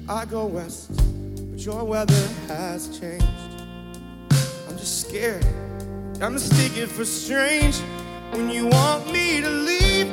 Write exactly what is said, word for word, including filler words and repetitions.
I go west, but your weather has changed. I'm just scared, I'm mistaken for strange when you want me to leave.